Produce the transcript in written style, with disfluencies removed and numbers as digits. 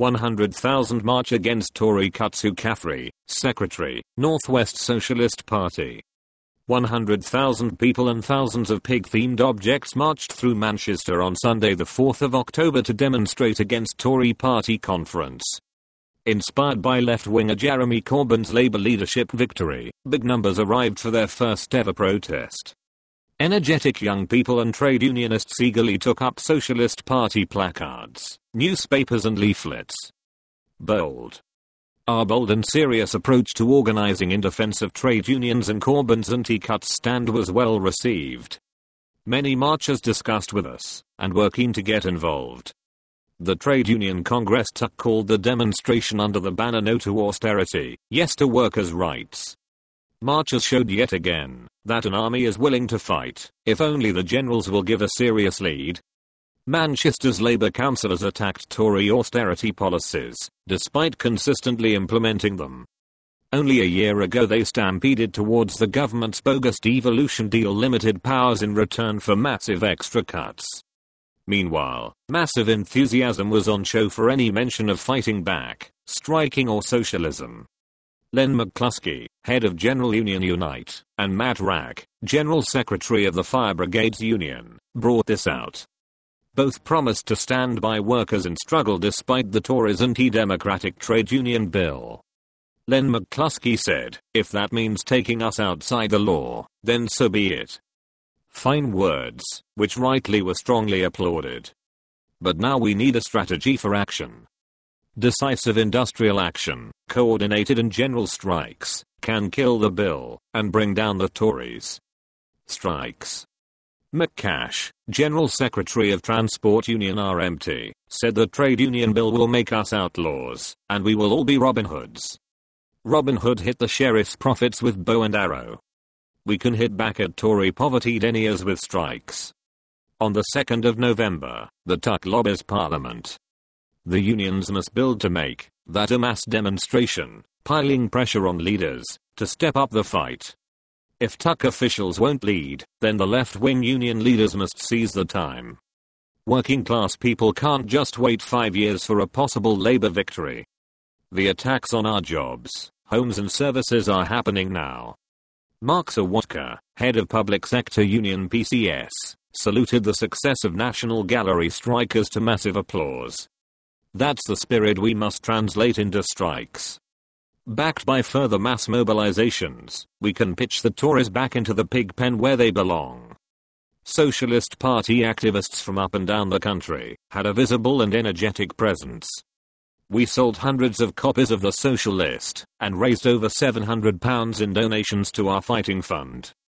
100,000 march against Tory Kutsu Caffrey, Secretary, Northwest Socialist Party. 100,000 people and thousands of pig-themed objects marched through Manchester on Sunday the 4th of October to demonstrate against Tory party conference. Inspired by left-winger Jeremy Corbyn's Labour leadership victory, big numbers arrived for their first ever protest. Energetic young people and trade unionists eagerly took up Socialist Party placards, newspapers and leaflets. Bold. Our bold and serious approach to organising in defence of trade unions and Corbyn's anti-cuts stand was well received. Many marchers discussed with us, and were keen to get involved. The Trade Union Congress TUC called the demonstration under the banner "No to Austerity, Yes to Workers' Rights." Marchers showed yet again that an army is willing to fight, if only the generals will give a serious lead. Manchester's Labour councillors attacked Tory austerity policies, despite consistently implementing them. Only a year ago they stampeded towards the government's bogus devolution deal limited powers in return for massive extra cuts. Meanwhile, massive enthusiasm was on show for any mention of fighting back, striking or socialism. Len McCluskey, head of General Union Unite, and Matt Rack, General Secretary of the Fire Brigades Union, brought this out. Both promised to stand by workers in struggle despite the Tories' anti-democratic trade union bill. Len McCluskey said, "If that means taking us outside the law, then so be it." Fine words, which rightly were strongly applauded. But now we need a strategy for action. Decisive industrial action, coordinated and general strikes, can kill the bill, and bring down the Tories. Strikes. Mick Cash, General Secretary of Transport Union RMT, said the trade union bill will make us outlaws, and we will all be Robin Hoods. Robin Hood hit the sheriff's profits with bow and arrow. We can hit back at Tory poverty deniers with strikes. On the 2nd of November, the TUC lobbies Parliament. The unions must build to make that a mass demonstration, piling pressure on leaders to step up the fight. If TUC officials won't lead, then the left-wing union leaders must seize the time. Working class people can't just wait 5 years for a possible Labour victory. The attacks on our jobs, homes and services are happening now. Mark Sawatka, head of Public Sector Union PCS, saluted the success of National Gallery strikers to massive applause. That's the spirit we must translate into strikes. Backed by further mass mobilizations, we can pitch the Tories back into the pig pen where they belong. Socialist Party activists from up and down the country had a visible and energetic presence. We sold hundreds of copies of The Socialist and raised over £700 in donations to our fighting fund.